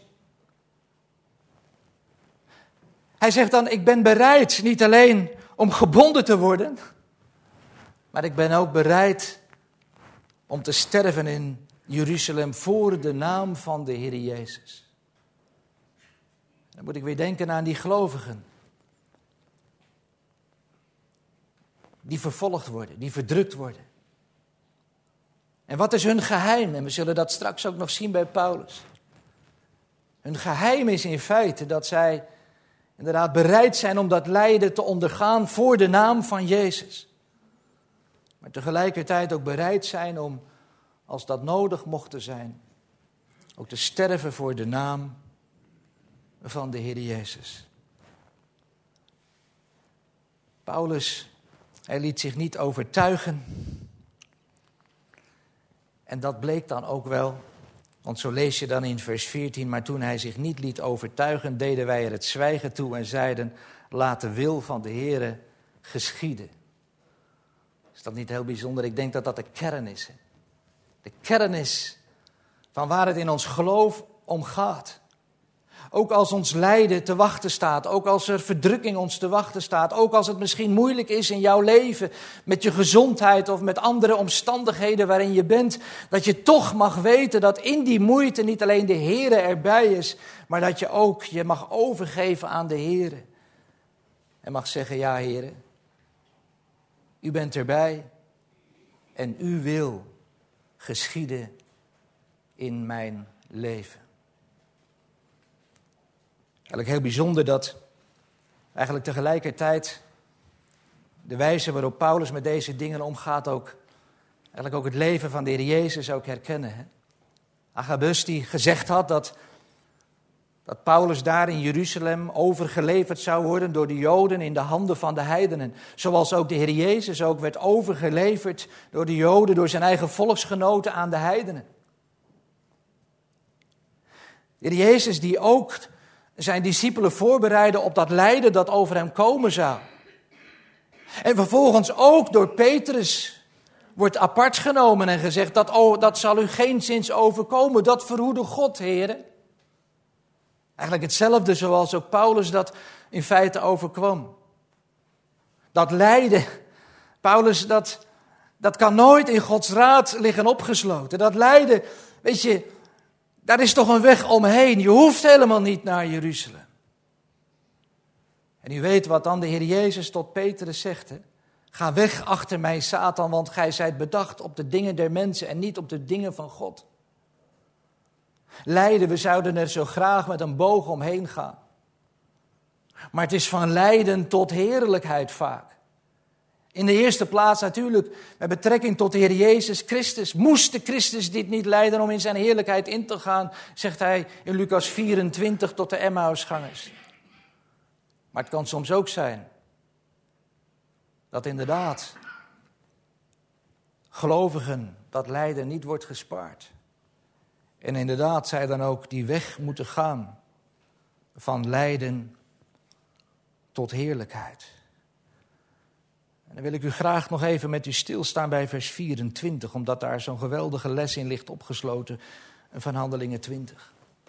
Hij zegt dan, ik ben bereid niet alleen om gebonden te worden, maar ik ben ook bereid om te sterven in Jeruzalem voor de naam van de Heer Jezus. Dan moet ik weer denken aan die gelovigen. Die vervolgd worden, die verdrukt worden. En wat is hun geheim? En we zullen dat straks ook nog zien bij Paulus. Hun geheim is in feite dat zij inderdaad bereid zijn om dat lijden te ondergaan voor de naam van Jezus. Maar tegelijkertijd ook bereid zijn om, als dat nodig mocht te zijn, ook te sterven voor de naam van de Heer Jezus. Paulus, hij liet zich niet overtuigen. En dat bleek dan ook wel, want zo lees je dan in vers veertien, maar toen hij zich niet liet overtuigen, deden wij er het zwijgen toe en zeiden, laat de wil van de Heere geschieden. Is dat niet heel bijzonder? Ik denk dat dat de kern is. Hè? De kern is van waar het in ons geloof om gaat. Ook als ons lijden te wachten staat, ook als er verdrukking ons te wachten staat, ook als het misschien moeilijk is in jouw leven met je gezondheid of met andere omstandigheden waarin je bent, dat je toch mag weten dat in die moeite niet alleen de Heere erbij is, maar dat je ook je mag overgeven aan de Heere. En mag zeggen, ja Heere, u bent erbij en uw wil geschieden in mijn leven. Eigenlijk heel bijzonder dat eigenlijk tegelijkertijd de wijze waarop Paulus met deze dingen omgaat ook, eigenlijk ook het leven van de Heer Jezus ook herkennen. Hè? Agabus die gezegd had dat, dat Paulus daar in Jeruzalem overgeleverd zou worden door de Joden in de handen van de heidenen. Zoals ook de Heer Jezus ook werd overgeleverd door de Joden, door zijn eigen volksgenoten aan de heidenen. De Heer Jezus die ook zijn discipelen voorbereiden op dat lijden dat over hem komen zou. En vervolgens ook door Petrus wordt apart genomen en gezegd, dat, oh, dat zal u geenszins overkomen, dat verhoede God, heren. Eigenlijk hetzelfde zoals ook Paulus dat in feite overkwam. Dat lijden, Paulus, dat, dat kan nooit in Gods raad liggen opgesloten. Dat lijden, weet je, daar is toch een weg omheen. Je hoeft helemaal niet naar Jeruzalem. En u weet wat dan de Heer Jezus tot Petrus zegt. Hè? Ga weg achter mij, Satan, want gij zijt bedacht op de dingen der mensen en niet op de dingen van God. Lijden, we zouden er zo graag met een boog omheen gaan. Maar het is van lijden tot heerlijkheid vaak. In de eerste plaats natuurlijk met betrekking tot de Heer Jezus Christus. Moest de Christus dit niet lijden om in zijn heerlijkheid in te gaan, zegt hij in Lucas vierentwintig tot de Emmausgangers. Maar het kan soms ook zijn dat inderdaad gelovigen dat lijden niet wordt gespaard. En inderdaad zij dan ook die weg moeten gaan van lijden tot heerlijkheid. En dan wil ik u graag nog even met u stilstaan bij vers vierentwintig, omdat daar zo'n geweldige les in ligt opgesloten van Handelingen twintig.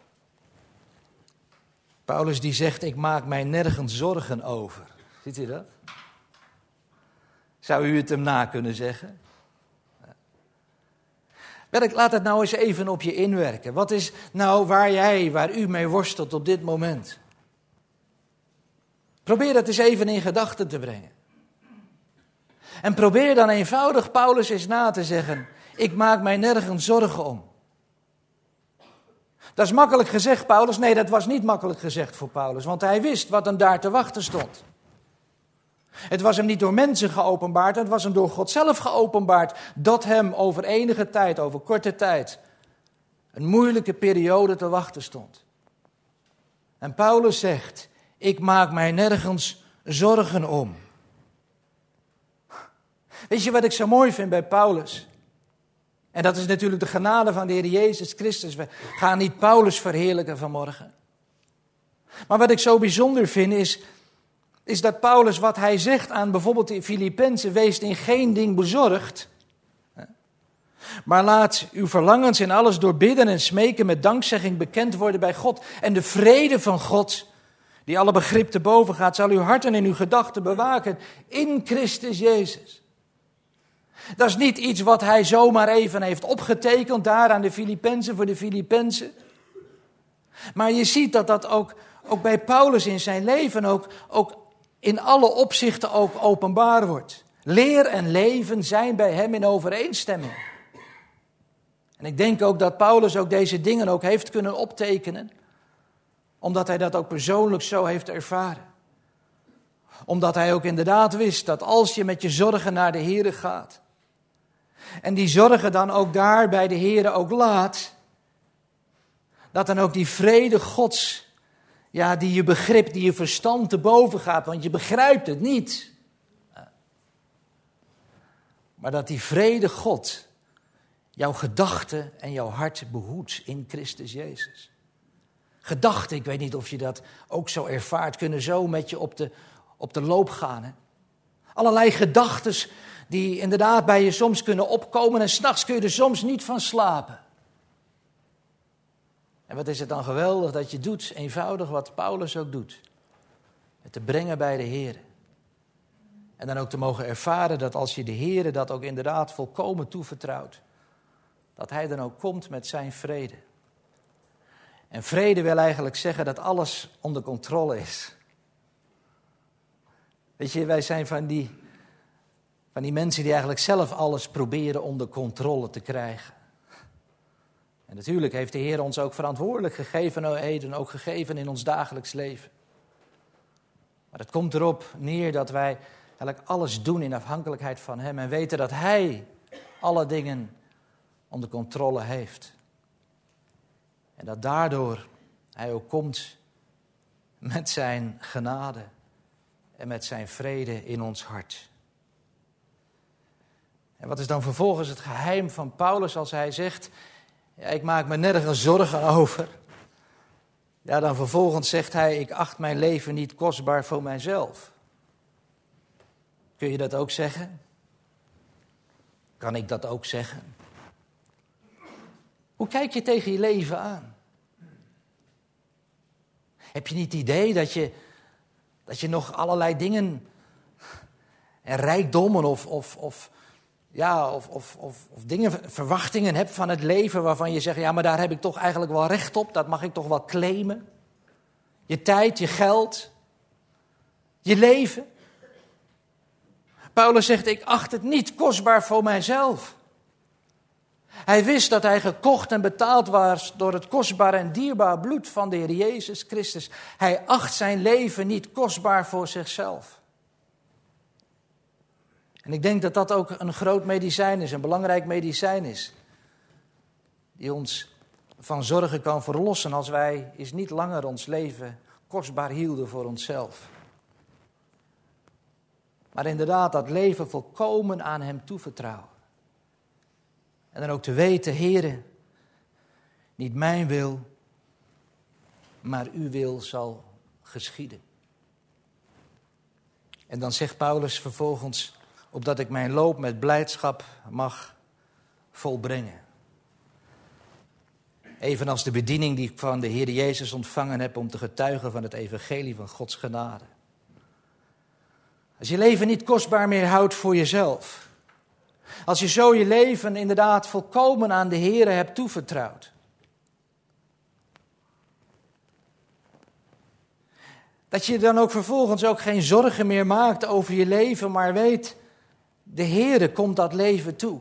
Paulus die zegt, ik maak mij nergens zorgen over. Ziet u dat? Zou u het hem na kunnen zeggen? Werk, laat het nou eens even op je inwerken. Wat is nou waar jij, waar u mee worstelt op dit moment? Probeer dat eens even in gedachten te brengen. En probeer dan eenvoudig Paulus eens na te zeggen: ik maak mij nergens zorgen om. Dat is makkelijk gezegd, Paulus. Nee, dat was niet makkelijk gezegd voor Paulus, want hij wist wat hem daar te wachten stond. Het was hem niet door mensen geopenbaard, het was hem door God zelf geopenbaard, dat hem over enige tijd, over korte tijd, een moeilijke periode te wachten stond. En Paulus zegt: ik maak mij nergens zorgen om. Weet je wat ik zo mooi vind bij Paulus? En dat is natuurlijk de genade van de Heer Jezus Christus. We gaan niet Paulus verheerlijken vanmorgen. Maar wat ik zo bijzonder vind is, is dat Paulus wat hij zegt aan bijvoorbeeld de Filippenzen: wees in geen ding bezorgd. Maar laat uw verlangens in alles door bidden en smeken met dankzegging bekend worden bij God. En de vrede van God, die alle begrip te boven gaat, zal uw harten en uw gedachten bewaken in Christus Jezus. Dat is niet iets wat hij zomaar even heeft opgetekend daar aan de Filippenzen voor de Filippenzen. Maar je ziet dat dat ook, ook bij Paulus in zijn leven ook, ook in alle opzichten ook openbaar wordt. Leer en leven zijn bij hem in overeenstemming. En ik denk ook dat Paulus ook deze dingen ook heeft kunnen optekenen, omdat hij dat ook persoonlijk zo heeft ervaren. Omdat hij ook inderdaad wist dat als je met je zorgen naar de Here gaat, en die zorgen dan ook daar bij de Here ook laat, dat dan ook die vrede Gods, ja, die je begrip, die je verstand te boven gaat, want je begrijpt het niet. Maar dat die vrede God jouw gedachten en jouw hart behoedt in Christus Jezus. Gedachten, ik weet niet of je dat ook zo ervaart, kunnen zo met je op de, op de loop gaan. Hè? Allerlei gedachten die inderdaad bij je soms kunnen opkomen en 's nachts kun je er soms niet van slapen. En wat is het dan geweldig dat je doet, eenvoudig wat Paulus ook doet. Het te brengen bij de Heer. En dan ook te mogen ervaren dat als je de Heer dat ook inderdaad volkomen toevertrouwt, dat Hij dan ook komt met zijn vrede. En vrede wil eigenlijk zeggen dat alles onder controle is. Weet je, wij zijn van die, van die mensen die eigenlijk zelf alles proberen onder controle te krijgen. En natuurlijk heeft de Heer ons ook verantwoordelijk gegeven, ook gegeven in ons dagelijks leven. Maar het komt erop neer dat wij eigenlijk alles doen in afhankelijkheid van Hem en weten dat Hij alle dingen onder controle heeft. En dat daardoor Hij ook komt met zijn genade en met zijn vrede in ons hart. En wat is dan vervolgens het geheim van Paulus als hij zegt: ja, ik maak me nergens zorgen over. Ja, dan vervolgens zegt hij: ik acht mijn leven niet kostbaar voor mijzelf. Kun je dat ook zeggen? Kan ik dat ook zeggen? Hoe kijk je tegen je leven aan? Heb je niet het idee dat je, dat je nog allerlei dingen en rijkdommen of, of, of, ja, of, of, of, of dingen, verwachtingen hebt van het leven waarvan je zegt: ja, maar daar heb ik toch eigenlijk wel recht op, dat mag ik toch wel claimen? Je tijd, je geld, je leven. Paulus zegt: ik acht het niet kostbaar voor mijzelf. Hij wist dat hij gekocht en betaald was door het kostbaar en dierbaar bloed van de Heer Jezus Christus. Hij acht zijn leven niet kostbaar voor zichzelf. En ik denk dat dat ook een groot medicijn is, een belangrijk medicijn is. Die ons van zorgen kan verlossen als wij eens niet langer ons leven kostbaar hielden voor onszelf. Maar inderdaad dat leven volkomen aan Hem toevertrouwen. En dan ook te weten: Heere, niet mijn wil, maar uw wil zal geschieden. En dan zegt Paulus vervolgens: opdat ik mijn loop met blijdschap mag volbrengen. Evenals de bediening die ik van de Heer Jezus ontvangen heb om te getuigen van het evangelie van Gods genade. Als je leven niet kostbaar meer houdt voor jezelf, Als je zo je leven inderdaad volkomen aan de Heere hebt toevertrouwd. Dat je dan ook vervolgens ook geen zorgen meer maakt over je leven, maar weet, de Heere komt dat leven toe.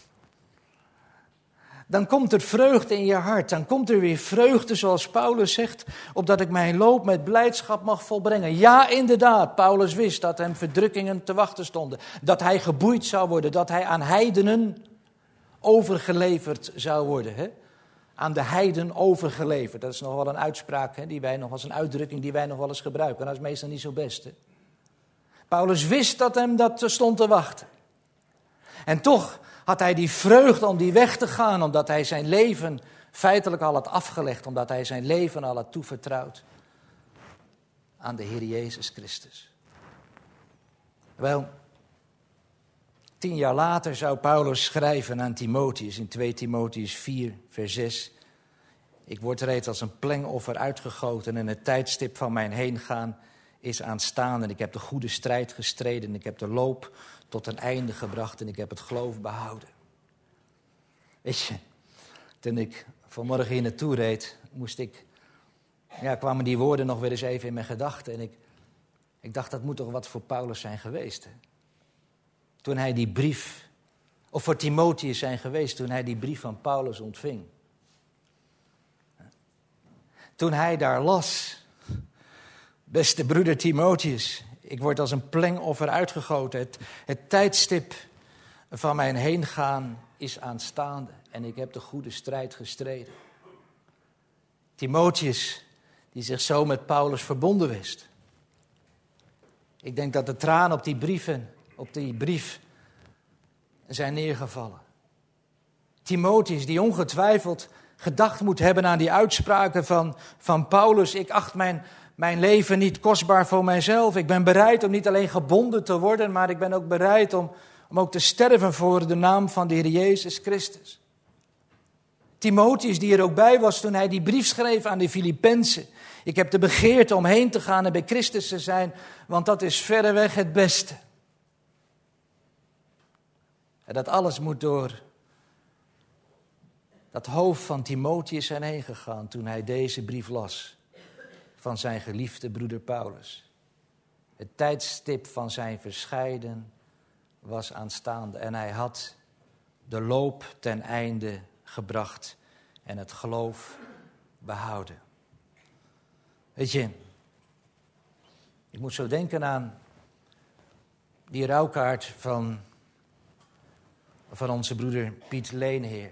Dan komt er vreugde in je hart, dan komt er weer vreugde, zoals Paulus zegt, opdat ik mijn loop met blijdschap mag volbrengen. Ja, inderdaad, Paulus wist dat hem verdrukkingen te wachten stonden, dat hij geboeid zou worden, dat hij aan heidenen overgeleverd zou worden. Hè? Aan de heiden overgeleverd, dat is nog wel een uitspraak, hè, die wij nog als een uitdrukking die wij nog wel eens gebruiken, dat is meestal niet zo best. Hè? Paulus wist dat hem dat stond te wachten. En toch had hij die vreugde om die weg te gaan, omdat hij zijn leven feitelijk al had afgelegd, omdat hij zijn leven al had toevertrouwd aan de Heer Jezus Christus. Wel, tien jaar later zou Paulus schrijven aan Timotheus in twee Timotheus vier, vers zes. Ik word reeds als een plengoffer uitgegoten en het tijdstip van mijn heengaan is aanstaande. En ik heb de goede strijd gestreden en ik heb de loop tot een einde gebracht en ik heb het geloof behouden. Weet je, toen ik vanmorgen hier naartoe reed, moest ik, ja, kwamen die woorden nog weer eens even in mijn gedachten. En ik, ik dacht, dat moet toch wat voor Paulus zijn geweest. Hè? Toen hij die brief, of voor Timotheus zijn geweest, toen hij die brief van Paulus ontving. Toen hij daar las, beste broeder Timotheus, ik word als een plengoffer uitgegoten. Het, het tijdstip van mijn heengaan is aanstaande. En ik heb de goede strijd gestreden. Timotheus, die zich zo met Paulus verbonden wist. Ik denk dat de tranen op die brieven, op die brief zijn neergevallen. Timotheus, die ongetwijfeld gedacht moet hebben aan die uitspraken van, van Paulus. Ik acht mijn... Mijn leven niet kostbaar voor mijzelf. Ik ben bereid om niet alleen gebonden te worden, maar ik ben ook bereid om, om ook te sterven voor de naam van de Heer Jezus Christus. Timotheus, die er ook bij was toen hij die brief schreef aan de Filippenzen. Ik heb de begeerte om heen te gaan en bij Christus te zijn, want dat is verreweg het beste. En dat alles moet door dat hoofd van Timotheus zijn heen gegaan toen hij deze brief las. Van zijn geliefde broeder Paulus. Het tijdstip van zijn verscheiden was aanstaande. En hij had de loop ten einde gebracht en het geloof behouden. Weet je, ik moet zo denken aan die rouwkaart van, van onze broeder Piet Leenheer.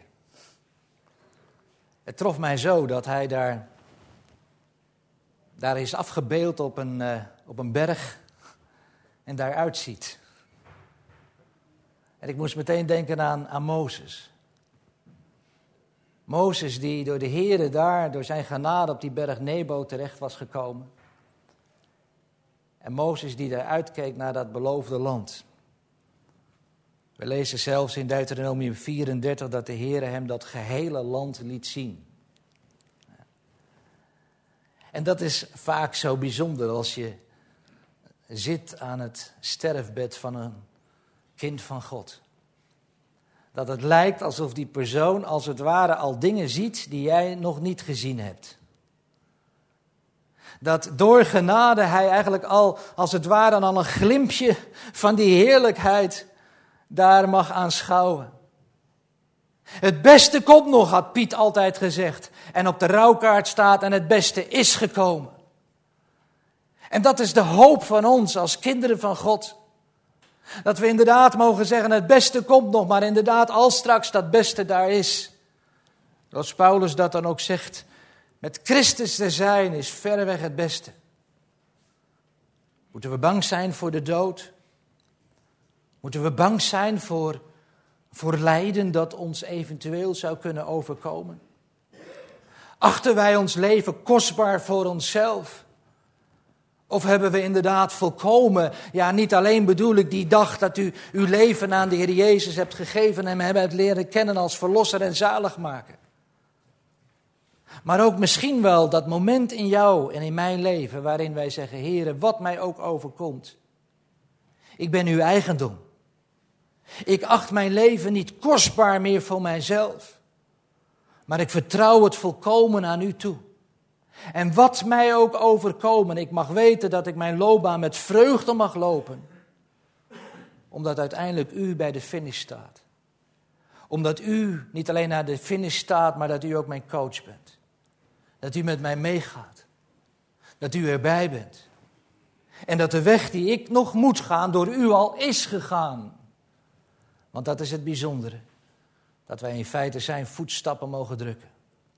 Het trof mij zo dat hij daar... Daar is afgebeeld op een, uh, op een berg en daaruit ziet. En ik moest meteen denken aan, aan Mozes. Mozes die door de Heere daar, door zijn genade op die berg Nebo terecht was gekomen. En Mozes die daar uitkeek naar dat beloofde land. We lezen zelfs in Deuteronomium vierendertig dat de Heere hem dat gehele land liet zien. En dat is vaak zo bijzonder als je zit aan het sterfbed van een kind van God. Dat het lijkt alsof die persoon als het ware al dingen ziet die jij nog niet gezien hebt. Dat door genade hij eigenlijk al als het ware al een glimpje van die heerlijkheid daar mag aanschouwen. Het beste komt nog, had Piet altijd gezegd. En op de rouwkaart staat en het beste is gekomen. En dat is de hoop van ons als kinderen van God. Dat we inderdaad mogen zeggen, het beste komt nog, maar inderdaad als straks dat beste daar is. Zoals Paulus dat dan ook zegt, met Christus te zijn is verreweg het beste. Moeten we bang zijn voor de dood? Moeten we bang zijn voor, voor lijden dat ons eventueel zou kunnen overkomen? Achten wij ons leven kostbaar voor onszelf? Of hebben we inderdaad volkomen, ja niet alleen bedoel ik die dag dat u uw leven aan de Heer Jezus hebt gegeven en hem hebt leren kennen als verlosser en zaligmaker. Maar ook misschien wel dat moment in jou en in mijn leven waarin wij zeggen, Heere, wat mij ook overkomt. Ik ben uw eigendom. Ik acht mijn leven niet kostbaar meer voor mijzelf. Maar ik vertrouw het volkomen aan u toe. En wat mij ook overkomen, ik mag weten dat ik mijn loopbaan met vreugde mag lopen. Omdat uiteindelijk u bij de finish staat. Omdat u niet alleen naar de finish staat, maar dat u ook mijn coach bent. Dat u met mij meegaat. Dat u erbij bent. En dat de weg die ik nog moet gaan door u al is gegaan. Want dat is het bijzondere. Dat wij in feite zijn voetstappen mogen drukken.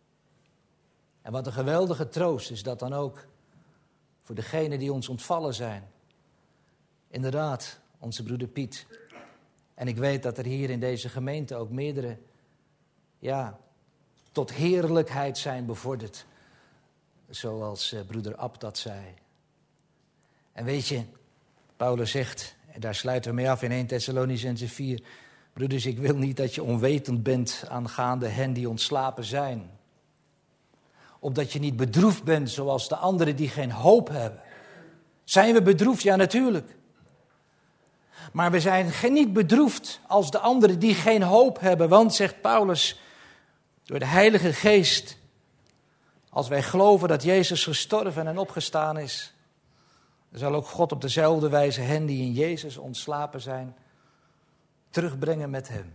En wat een geweldige troost is dat dan ook voor degenen die ons ontvallen zijn. Inderdaad, onze broeder Piet. En ik weet dat er hier in deze gemeente ook meerdere, ja, tot heerlijkheid zijn bevorderd. Zoals eh, broeder Ab dat zei. En weet je, Paulus zegt, en daar sluiten we mee af in eerste Thessalonicenzen vier. Broeders, ik wil niet dat je onwetend bent aangaande hen die ontslapen zijn. Opdat je niet bedroefd bent zoals de anderen die geen hoop hebben. Zijn we bedroefd? Ja, natuurlijk. Maar we zijn niet bedroefd als de anderen die geen hoop hebben. Want, zegt Paulus, door de Heilige Geest, als wij geloven dat Jezus gestorven en opgestaan is, dan zal ook God op dezelfde wijze hen die in Jezus ontslapen zijn, terugbrengen met hem.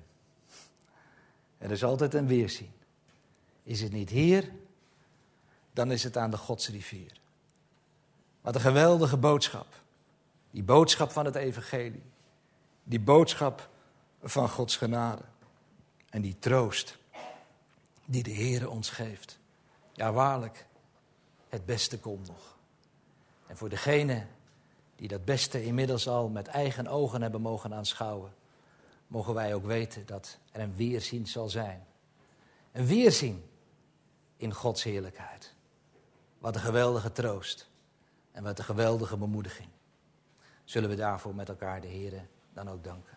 Er is altijd een weerzien. Is het niet hier, dan is het aan de Godsrivier. Wat een geweldige boodschap. Die boodschap van het evangelie. Die boodschap van Gods genade. En die troost die de Heer ons geeft. Ja, waarlijk, het beste komt nog. En voor degenen die dat beste inmiddels al met eigen ogen hebben mogen aanschouwen, mogen wij ook weten dat er een weerzien zal zijn. Een weerzien in Gods heerlijkheid. Wat een geweldige troost en wat een geweldige bemoediging. Zullen we daarvoor met elkaar de Heer dan ook danken.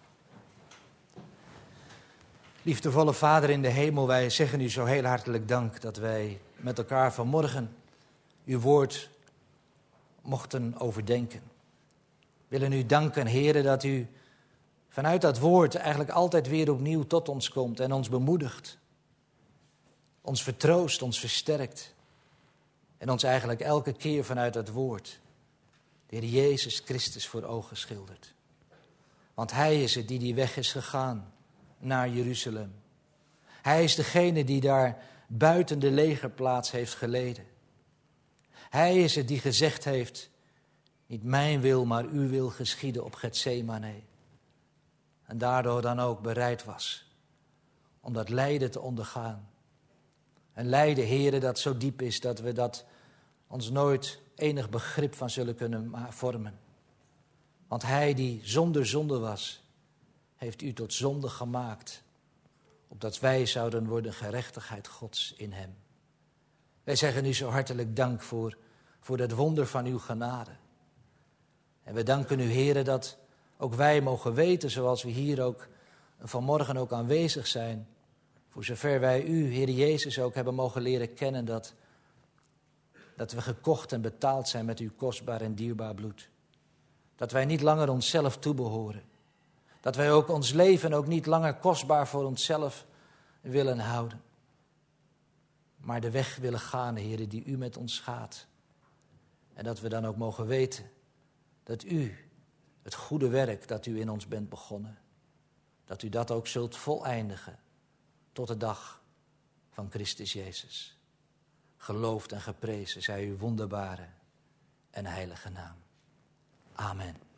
Liefdevolle Vader in de hemel, wij zeggen u zo heel hartelijk dank dat wij met elkaar vanmorgen uw woord mochten overdenken. We willen u danken, Heere, dat u vanuit dat woord eigenlijk altijd weer opnieuw tot ons komt en ons bemoedigt. Ons vertroost, ons versterkt. En ons eigenlijk elke keer vanuit dat woord de Heer Jezus Christus voor ogen schildert. Want Hij is het die die weg is gegaan naar Jeruzalem. Hij is degene die daar buiten de legerplaats heeft geleden. Hij is het die gezegd heeft, niet mijn wil, maar uw wil geschieden op Getsemane. En daardoor dan ook bereid was om dat lijden te ondergaan. Een lijden, Heere, dat zo diep is dat we dat ons nooit enig begrip van zullen kunnen vormen. Want Hij die zonder zonde was, heeft u tot zonde gemaakt, opdat wij zouden worden gerechtigheid Gods in Hem. Wij zeggen u zo hartelijk dank voor, voor dat wonder van uw genade. En we danken u, Heere, dat ook wij mogen weten, zoals we hier ook vanmorgen ook aanwezig zijn, voor zover wij u, Heer Jezus, ook hebben mogen leren kennen, dat, dat we gekocht en betaald zijn met uw kostbaar en dierbaar bloed. Dat wij niet langer onszelf toebehoren. Dat wij ook ons leven ook niet langer kostbaar voor onszelf willen houden. Maar de weg willen gaan, Heer, die u met ons gaat. En dat we dan ook mogen weten dat u het goede werk dat u in ons bent begonnen, dat u dat ook zult voleindigen tot de dag van Christus Jezus. Geloofd en geprezen zij uw wonderbare en heilige naam. Amen.